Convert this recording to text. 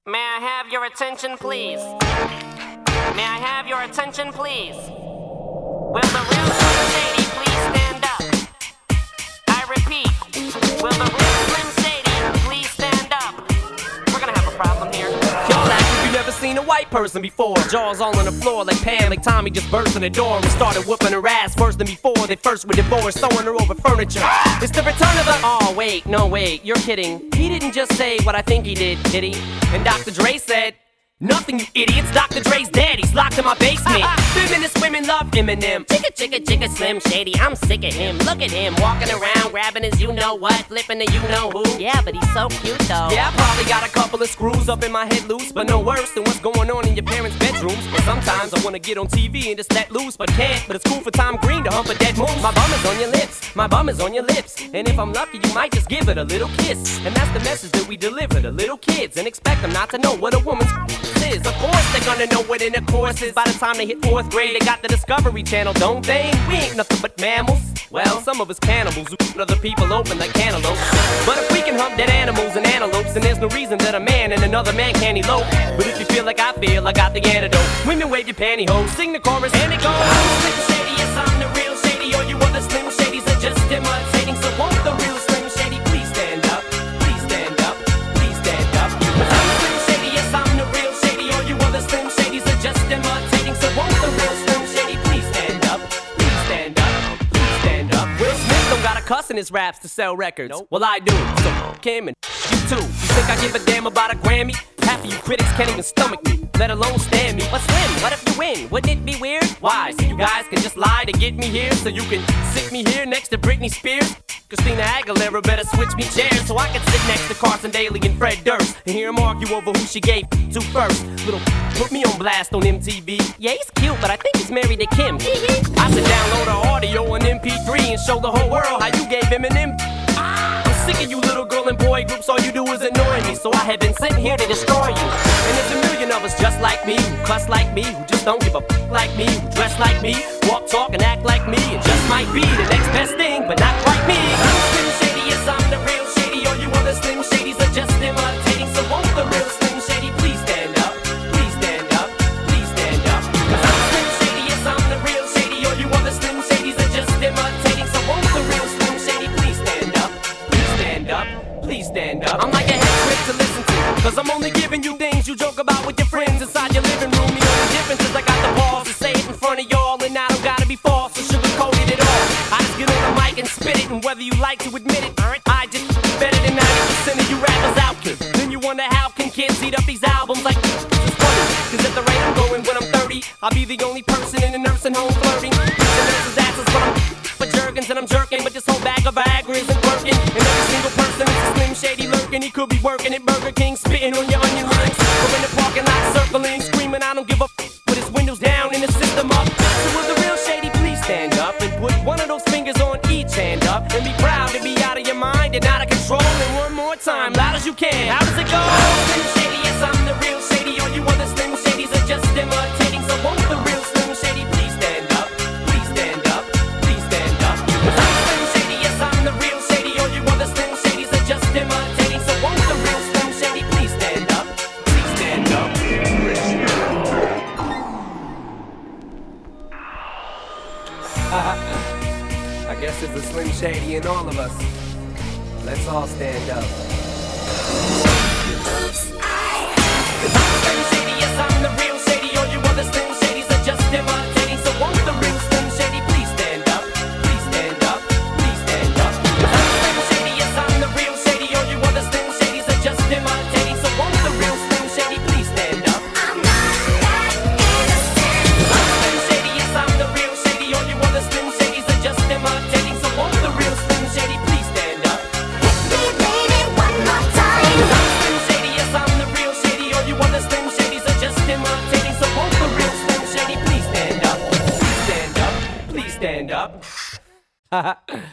May I have your attention, please? May I have your attention, please? Will the real Slim Shady please stand up? I repeat, will the real Slim Shady please stand up? We're gonna have a problem here. Y'all act like you never seen a white person before. Jaws all on the floor like Pam, like Tommy just burst in the door and started whooping her ass worse than before. They first were divorced, throwing her over furniture. It's the return of the... Oh, wait, no, wait, you're kidding. He didn't just say what I think he did he? And Dr. Dre said... Nothing, you idiots. Dr. Dre's dead. He's locked in my basement. Feminist women love Eminem. Chicka, Slim Shady. I'm sick of him. Look at him walking around, grabbing his you-know-what, flipping the you-know-who. Yeah, but he's so cute, though. Yeah, I probably got a couple of screws up in my head loose, but no worse than what's going on in your parents' bedrooms. But sometimes I wanna get on TV and just let loose, but can't. But it's cool for Tom Green to hump a dead moose. My bum is on your lips. My bum is on your lips. And if I'm lucky, you might just give it a little kiss. And that's the message that we deliver to little kids, and expect them not to know what a woman's is. Of course they're gonna know what intercourse is. By the time they hit 4th grade, they got the Discovery Channel, don't they? We ain't nothing but mammals. Well, some of us cannibals who eat other people open like cantaloupes. But if we can hump dead animals and antelopes, then there's no reason that a man and another man can't elope. But if you feel like I feel, I got the antidote. Women wave your pantyhose, sing the chorus, and it goes. I'm Slim Shady, yes I'm the real Shady. All you other Slim Shadys are just imitating. So won't the real Slim Shady please stand up? Please stand up, please stand up. I'm Slim Shady, yes I'm the real Shady. All you other Slim Shadys are just imitating. So won't the real Slim Shady please stand up? Please stand up, please stand up. Will Smith don't gotta cuss in his raps to sell records. Nope. Well I do, so him and you too. You think I give a damn about a Grammy? Half of you critics can't even stomach me, let alone stand me. But Slim, what if you win? Wouldn't it be weird? Why? So you guys can just lie to get me here, so you can sit me here next to Britney Spears? Christina Aguilera better switch me chairs so I can sit next to Carson Daly and Fred Durst and hear them argue over who she gave to first. Little put me on blast on MTV. Yeah, he's cute, but I think he's married to Kim. I should download her audio on MP3 and show the whole world how you gave him an M. I'm sick of you little girl and boy groups, all you do is annoy me. So I have been sitting here to destroy you. And there's a million of us just like me, who cuss like me, who just don't give a like me, who dress like me, walk, talk, and act like me. It just might be the next best thing, but not quite me. I'm Slim Shady, yes I'm the real Shady. All you other Slim Shadys are just imitating. So won't the real Slim Shady please stand up? Please stand up, please stand up. Cause I'm Slim Shady, yes I'm the real Shady. All you other Slim Shadys are just imitating. So won't the real Slim Shady please stand up? Please stand up, please stand up. I'm like a hit trick to listen to, cause I'm only giving you things you joke about with your friends inside your living room. The only difference is I got the balls to say it in front of y'all, and I don't gotta be false or sugarcoated at all. I just get on the mic and spit it, and whether you like to admit it, I just better than 90% of you rappers out there. Then you wonder how can kids eat up these albums like it's funny, cause at the rate I'm going when I'm 30, I'll be the only person in a nursing home flirting. The nurse's asses when I'm for Jergens and I'm jerking, but this whole bag of Viagra isn't working. And every single person is a Slim Shady lurking. He could be working at Burger King, spitting on your onion rings, or in the parking lot circling, screaming I don't give a with his windows down and his system up. So will the real Shady please stand up and put one of those fingers on each hand up and be proud to be out of your mind and out of control. And one more time, loud as you can. How does it go? I'm Slim Shady, yes I'm the real Shady. All you other Slim Shadys are just imitating. So won't the real Slim Shady please stand up? Please stand up, please stand up. Cause I'm Slim Shady, yes I'm the real Shady. All you other Slim Shadys are just imitating. So won't the real Slim Shady please stand up? Please stand up. I guess there's a Slim Shady in all of us. Let's all stand up. I'm Slim Shady, yes I'm the real Shady. All you other Slim Shadys are just imitating. So won't the real Slim Shady please stand up? Please stand up, please stand up. I'm Slim Shady, yes I'm the real Shady. All you other Slim Shadys are just imitating. So won't the real Slim Shady please stand up? I'm not that innocent. I'm Slim Shady, yes I'm the real Shady. All you other Slim Shadys are just imitating. So won't the real Slim Shady please stand up? Hit me baby one more time. I'm Slim Shady, yes I'm the real Shady. All you other Slim Shadys are just imitating. So won't the real Slim Shady please stand up? Please stand up, please stand up.